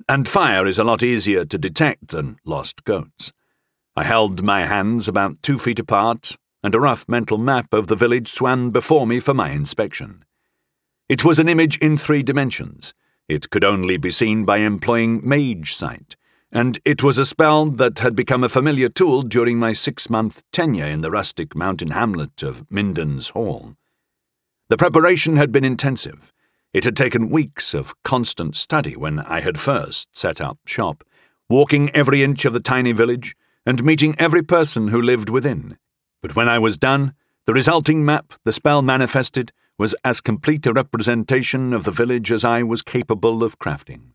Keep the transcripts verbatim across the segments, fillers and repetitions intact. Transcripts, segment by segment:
And fire is a lot easier to detect than lost goats. I held my hands about two feet apart, and a rough mental map of the village swam before me for my inspection. It was an image in three dimensions. It could only be seen by employing Mage Sight, and it was a spell that had become a familiar tool during my six-month tenure in the rustic mountain hamlet of Minden's Hall. The preparation had been intensive. It had taken weeks of constant study when I had first set up shop, walking every inch of the tiny village and meeting every person who lived within. But when I was done, the resulting map the spell manifested was as complete a representation of the village as I was capable of crafting.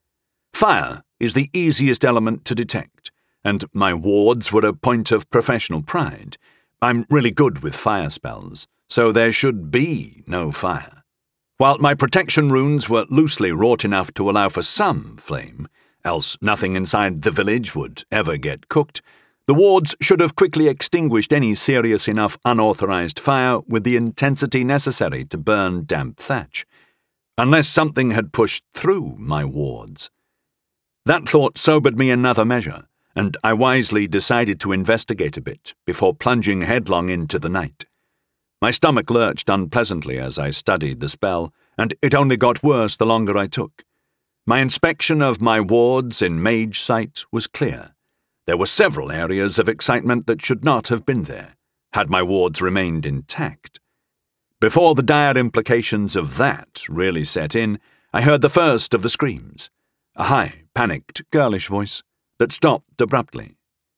Fire is the easiest element to detect, and my wards were a point of professional pride. I'm really good with fire spells, so there should be no fire. While my protection runes were loosely wrought enough to allow for some flame, else nothing inside the village would ever get cooked, the wards should have quickly extinguished any serious enough unauthorized fire with the intensity necessary to burn damp thatch, unless something had pushed through my wards. That thought sobered me another measure, and I wisely decided to investigate a bit before plunging headlong into the night. My stomach lurched unpleasantly as I studied the spell, and it only got worse the longer I took. My inspection of my wards in Mage Sight was clear. There were several areas of excitement that should not have been there, had my wards remained intact. Before the dire implications of that really set in, I heard the first of the screams, a high, panicked, girlish voice that stopped abruptly.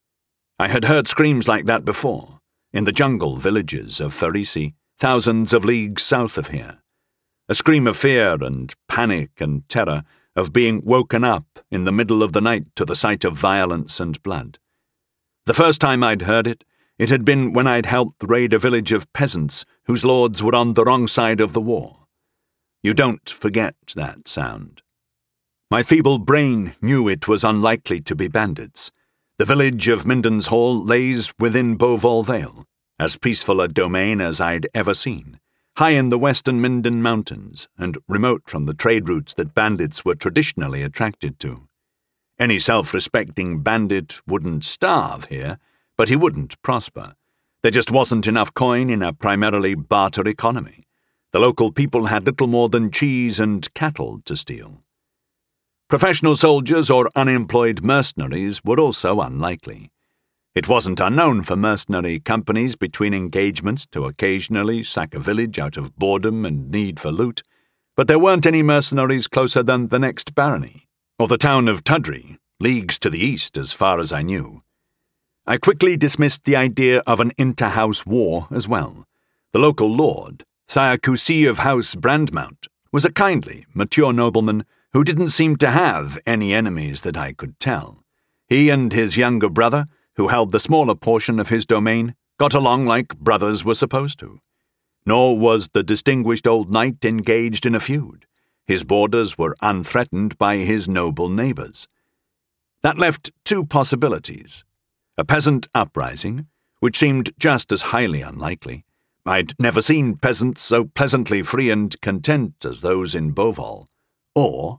I had heard screams like that before, in the jungle villages of Farisi, thousands of leagues south of here. A scream of fear and panic and terror, of being woken up in the middle of the night to the sight of violence and blood. The first time I'd heard it, it had been when I'd helped raid a village of peasants whose lords were on the wrong side of the war. You don't forget that sound. My feeble brain knew it was unlikely to be bandits. The village of Minden's Hall lays within Beauval Vale, as peaceful a domain as I'd ever seen, high in the western Minden Mountains and remote from the trade routes that bandits were traditionally attracted to. Any self-respecting bandit wouldn't starve here, but he wouldn't prosper. There just wasn't enough coin in a primarily barter economy. The local people had little more than cheese and cattle to steal. Professional soldiers or unemployed mercenaries were also unlikely. It wasn't unknown for mercenary companies between engagements to occasionally sack a village out of boredom and need for loot, but there weren't any mercenaries closer than the next barony, or the town of Tudry, leagues to the east as far as I knew. I quickly dismissed the idea of an inter-house war as well. The local lord, Sire Coucy of House Brandmount, was a kindly, mature nobleman who didn't seem to have any enemies that I could tell. He and his younger brother, who held the smaller portion of his domain, got along like brothers were supposed to. Nor was the distinguished old knight engaged in a feud. His borders were unthreatened by his noble neighbours. That left two possibilities. A peasant uprising, which seemed just as highly unlikely. I'd never seen peasants so pleasantly free and content as those in Beauval. Or,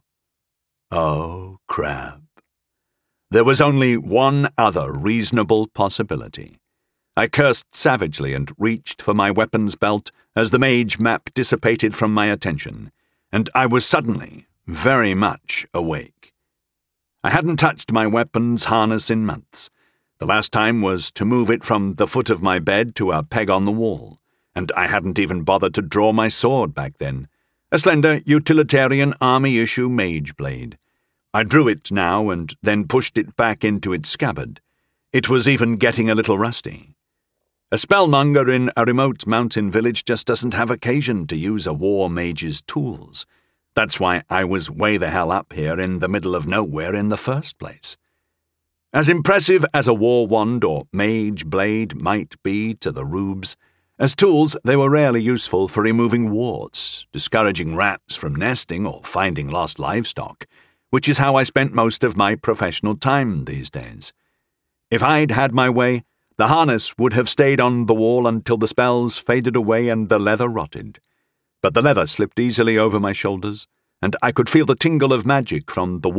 oh crap. There was only one other reasonable possibility. I cursed savagely and reached for my weapons belt as the mage map dissipated from my attention, and I was suddenly very much awake. I hadn't touched my weapons harness in months. The last time was to move it from the foot of my bed to a peg on the wall, and I hadn't even bothered to draw my sword back then, a slender, utilitarian army-issue mage blade. I drew it now and then pushed it back into its scabbard. It was even getting a little rusty. A spellmonger in a remote mountain village just doesn't have occasion to use a war mage's tools. That's why I was way the hell up here in the middle of nowhere in the first place. As impressive as a war wand or mage blade might be to the rubes, as tools they were rarely useful for removing warts, discouraging rats from nesting or finding lost livestock, which is how I spent most of my professional time these days. If I'd had my way, the harness would have stayed on the wall until the spells faded away and the leather rotted. But the leather slipped easily over my shoulders, and I could feel the tingle of magic from the